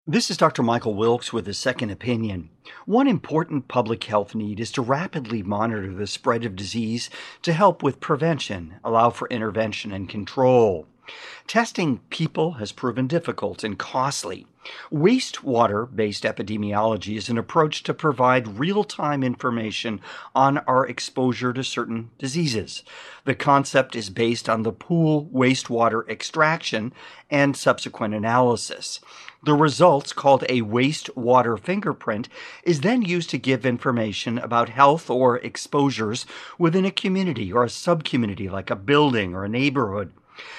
This is Dr. Michael Wilkes with a second opinion. One important public health need is to rapidly monitor the spread of disease to help with prevention, allow for intervention and control. Testing people has proven difficult and costly. Wastewater based epidemiology is an approach to provide real time information on our exposure to certain diseases. The concept is based on the pool wastewater extraction and subsequent analysis. The results, called a wastewater fingerprint, is then used to give information about health or exposures within a community or a subcommunity like a building or a neighborhood.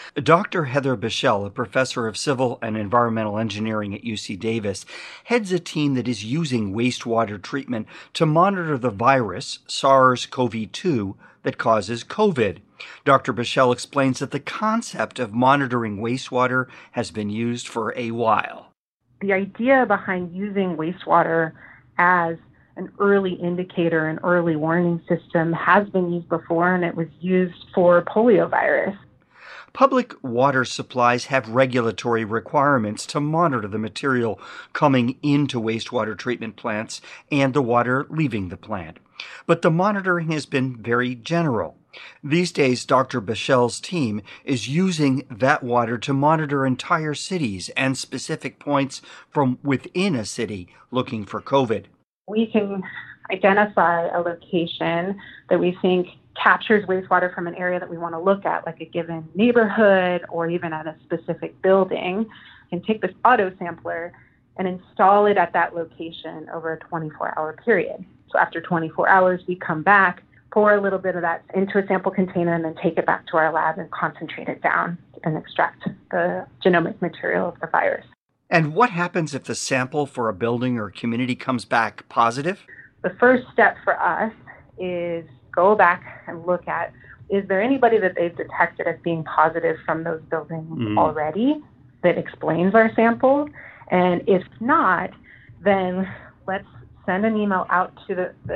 Dr. Heather Bichelle, a professor of civil and environmental engineering at UC Davis, heads a team that is using wastewater treatment to monitor the virus, SARS-CoV-2, that causes COVID. Dr. Bichelle explains that the concept of monitoring wastewater has been used for a while. The idea behind using wastewater as an early indicator, an early warning system, has been used before, and it was used for poliovirus. Public water supplies have regulatory requirements to monitor the material coming into wastewater treatment plants and the water leaving the plant. But the monitoring has been very general. These days, Dr. Bichelle's team is using that water to monitor entire cities and specific points from within a city looking for COVID. We can identify a location that we think captures wastewater from an area that we want to look at, like a given neighborhood or even at a specific building, and take this auto sampler and install it at that location over a 24-hour period. So after 24 hours, we come back, pour a little bit of that into a sample container, and then take it back to our lab and concentrate it down and extract the genomic material of the virus. And what happens if the sample for a building or community comes back positive? The first step for us is go back and look at, is there anybody that they've detected as being positive from those buildings already that explains our sample? And if not, then let's send an email out to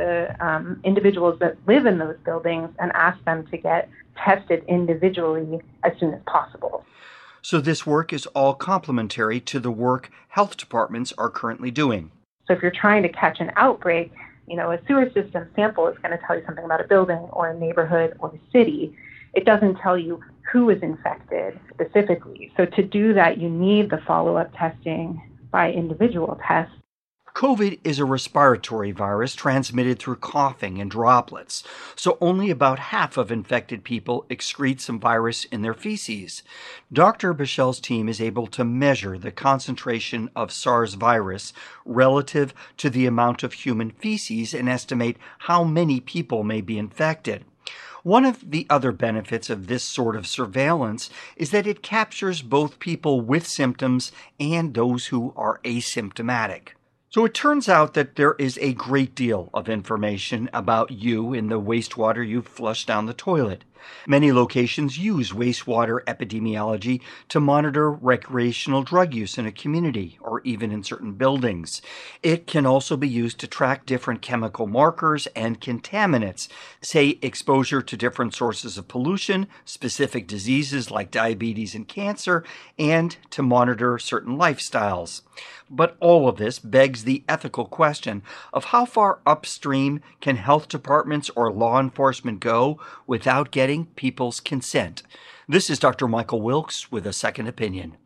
the individuals that live in those buildings and ask them to get tested individually as soon as possible. So this work is all complementary to the work health departments are currently doing. So if you're trying to catch an outbreak, a sewer system sample is going to tell you something about a building or a neighborhood or a city. It doesn't tell you who is infected specifically. So to do that, you need the follow-up testing by individual tests. COVID is a respiratory virus transmitted through coughing and droplets, so only about half of infected people excrete some virus in their feces. Dr. Bichelle's team is able to measure the concentration of SARS virus relative to the amount of human feces and estimate how many people may be infected. One of the other benefits of this sort of surveillance is that it captures both people with symptoms and those who are asymptomatic. So it turns out that there is a great deal of information about you in the wastewater you flush down the toilet. Many locations use wastewater epidemiology to monitor recreational drug use in a community or even in certain buildings. It can also be used to track different chemical markers and contaminants, say exposure to different sources of pollution, specific diseases like diabetes and cancer, and to monitor certain lifestyles. But all of this begs the ethical question of how far upstream can health departments or law enforcement go without getting people's consent. This is Dr. Michael Wilkes with a second opinion.